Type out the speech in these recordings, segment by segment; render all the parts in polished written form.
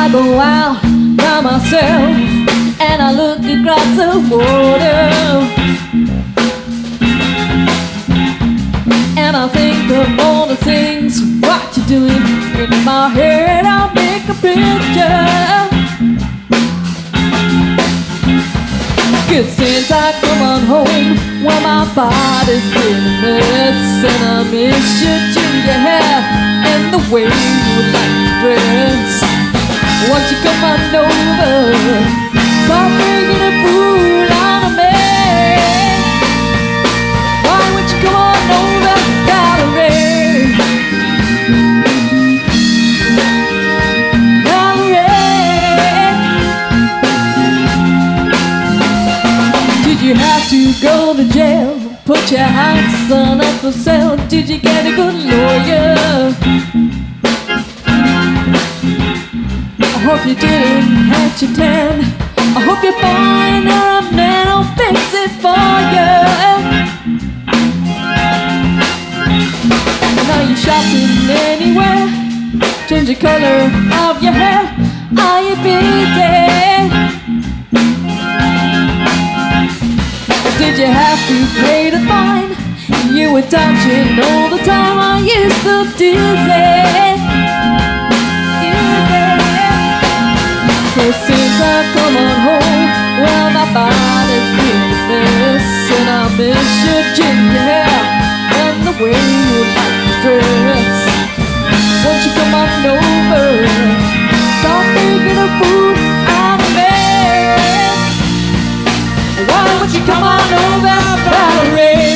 I go out by myself and I look across the water, and I think of all the things what you're doing. In my head I'll make a picture. 'Cause since I come on home, well my body's been a mess, and I miss your ginger hair and the way you like to dress. Won't you come on over, stop making a fool out of me. Why won't you come on over, Valerie? Valerie, did you have to go to jail? Put your house on up for sale? Did you get a good lawyer? I hope you didn't have your tan. I hope you find a man who'll fix it for you. Now you're shopping anywhere, change the color of your hair. Are you busy? Did you have to pay the fine? You were touching all the time. Are you still dizzy? Since I come on home, well my body's been a mess, and I miss your ginger hair and the way you like to dress. Won't you come on over, stop making a fool out of me. Why won't you come on over, Valerie?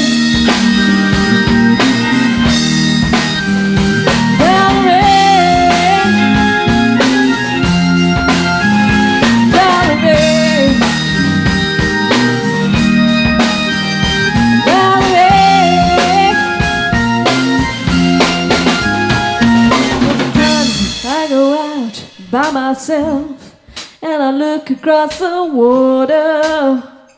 By myself and I look across the water,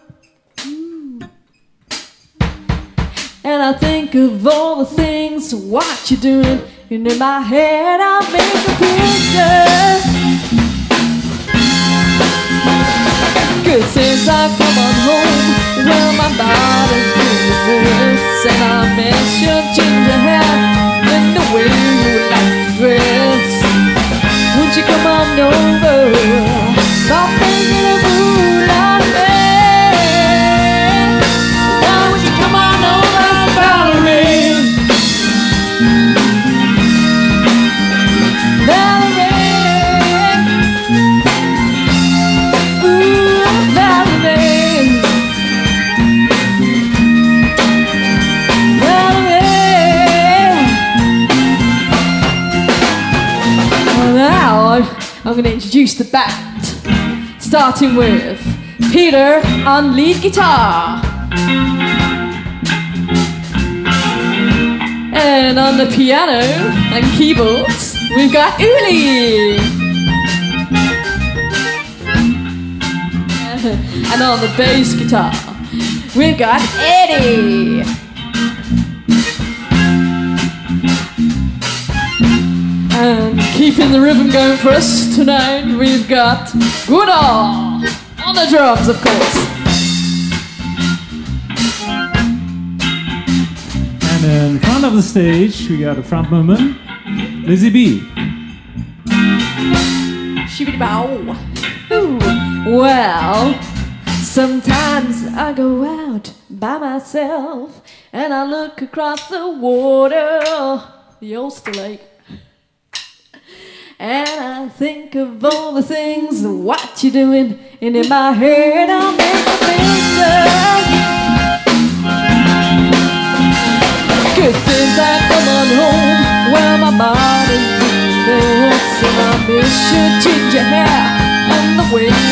and I think of all the things what you're doing, and in my head I'll make a picture. 'Cause since I come on home, well my body's been a mess, and I miss your ginger hair and the way you like to dress. Won't you come on over, stop making a fool out of me. Why won't you come on over, Valerie? Valerie, ooh, Valerie, Valerie. Well, now I'm going to introduce the band, starting with Peter on lead guitar, and on the piano and keyboards we've got Uli, and on the bass guitar we've got Eddie. And keeping the rhythm going for us tonight, we've got Gunnar on the drums, of course. And in front of the stage, we got a front woman, Lizzie B. Shibbity-bow. Ooh. Well, sometimes I go out by myself and I look across the water, the Ulster Lake, and I think of all the things what you're doing, and in my head I'll make a picture. 'Cause since I come on home, well my body's been a mess, and I miss your ginger hair and the way